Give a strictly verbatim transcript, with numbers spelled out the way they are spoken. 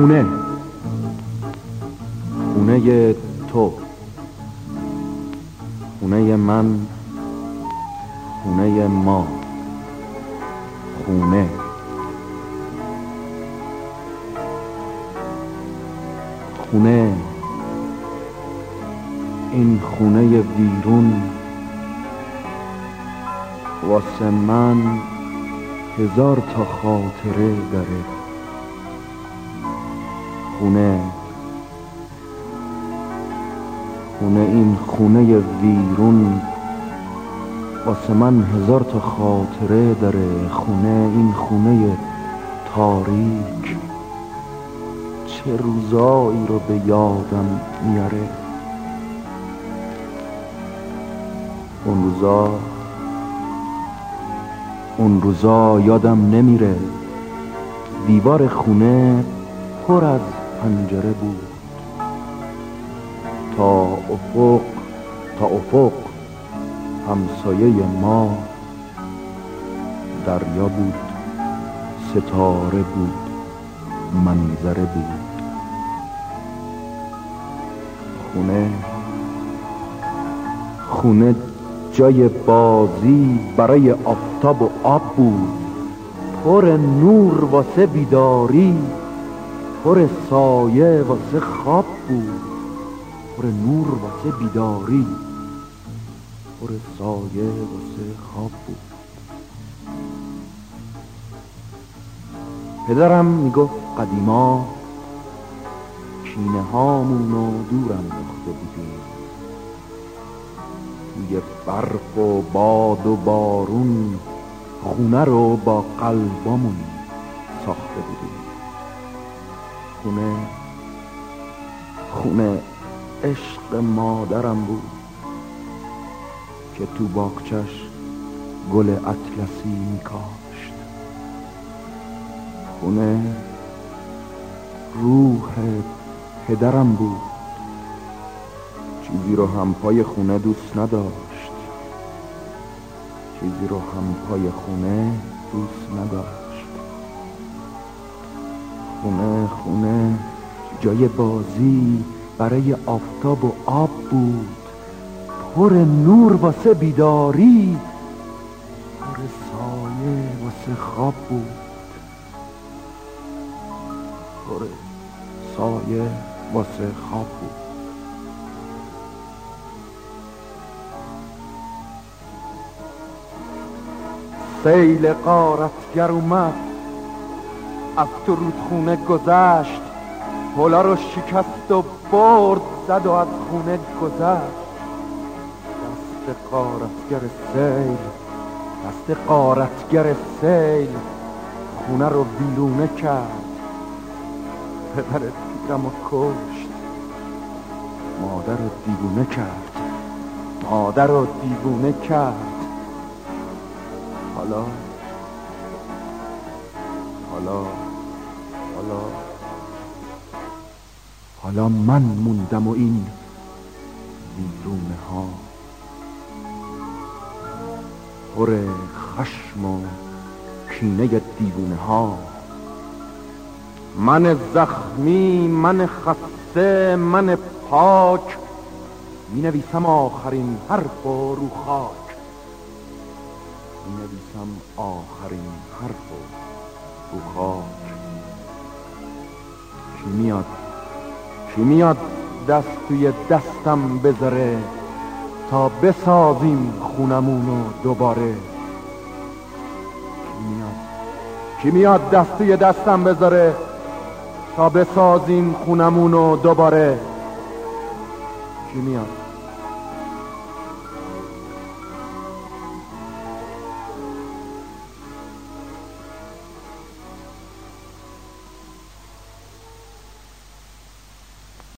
خونه، خونه تو، خونه من، خونه ما، خونه. خونه، این خونه ویرون واسه من هزار تا خاطره داره. خونه، خونه، این خونه ویرون واسه من هزار تا خاطره داره. خونه، این خونه تاریک چه روزایی رو به یادم میاره. اون روزا اون روزا یادم نمیره. دیوار خونه پر از پنجره بود. تا افق تا افق همسایه ما دریا بود، ستاره بود، منظره بود. خونه، خونه جای بازی برای آفتاب و آب بود. پر نور واسه بیداری، پر سایه واسه خواب بود. پر نور واسه بیداری، پر سایه واسه خواب بود. پدرم میگفت قدیما کینه هامونو دور انداخته بودیم. توی برف و باد و بارون خونه رو با قلبامون ساخته بودیم. خونه، خونه عشق مادرم بود که تو باغچش گل اطلسی میکاشت. خونه روح پدرم بود، چیزی رو هم پای خونه دوست نداشت. چیزی رو هم پای خونه دوست نداشت. خونه، خونه جای بازی برای آفتاب و آب بود. پر نور واسه بیداری، پر سایه واسه خواب بود. پر سایه واسه خواب بود. سیل غارتگر اومد، از تو رودخونه گذشت. پلا رو شکست و برد زد و از خونه گذشت. دست غارتگر سیل، دست غارتگر سیل خونه رو ویرونه کرد. پدر پیرم رو کشت، مادر رو دیوونه کرد. مادر رو دیوونه کرد. حالا حالا حالا حالا من موندم و این ویرونه ها پر خشم و کینه دیوونه ها. من زخمی، من خسته، من پاک می نویسم آخرین حرف رو خاک. می نویسم آخرین حرف رو خاک. کی میاد کی میاد دست توی دستم بذاره تا بسازیم خونمونو دوباره. کی میاد کی میاد دست توی دستم بذاره تا بسازیم خونمونو دوباره. کی میاد